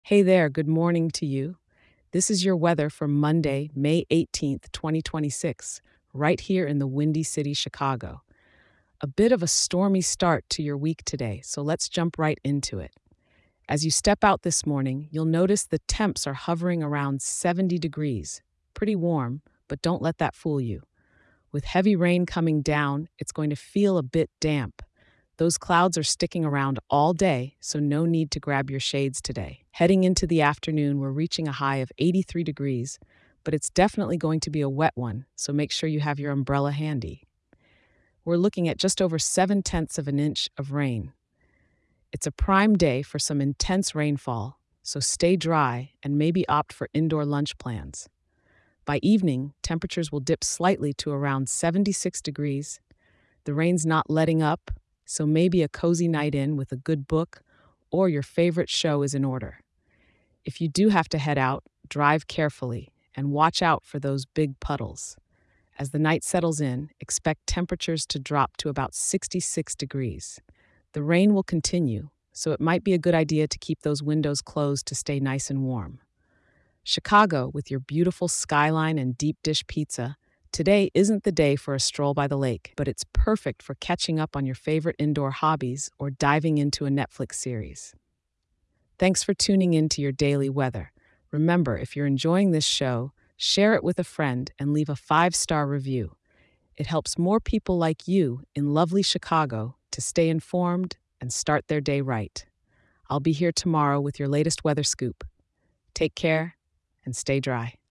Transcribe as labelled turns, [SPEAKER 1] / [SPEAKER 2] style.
[SPEAKER 1] Hey there, good morning to you. This is your weather for Monday, May 18th, 2026, right here in the Windy City, Chicago. A bit of a stormy start to your week today, so let's jump right into it. As you step out this morning, you'll notice the temps are hovering around 70 degrees. Pretty warm, but don't let that fool you. With heavy rain coming down, it's going to feel a bit damp. Those clouds are sticking around all day, so no need to grab your shades today. Heading into the afternoon, we're reaching a high of 83 degrees, but it's definitely going to be a wet one, so make sure you have your umbrella handy. We're looking at just over 7/10 of an inch of rain. It's a prime day for some intense rainfall, so stay dry and maybe opt for indoor lunch plans. By evening, temperatures will dip slightly to around 76 degrees. The rain's not letting up, so maybe a cozy night in with a good book or your favorite show is in order. If you do have to head out, drive carefully and watch out for those big puddles. As the night settles in, expect temperatures to drop to about 66 degrees. The rain will continue, so it might be a good idea to keep those windows closed to stay nice and warm. Chicago, with your beautiful skyline and deep dish pizza, today isn't the day for a stroll by the lake, but it's perfect for catching up on your favorite indoor hobbies or diving into a Netflix series. Thanks for tuning in to your daily weather. Remember, if you're enjoying this show, share it with a friend and leave a 5-star review. It helps more people like you in lovely Chicago to stay informed and start their day right. I'll be here tomorrow with your latest weather scoop. Take care and stay dry.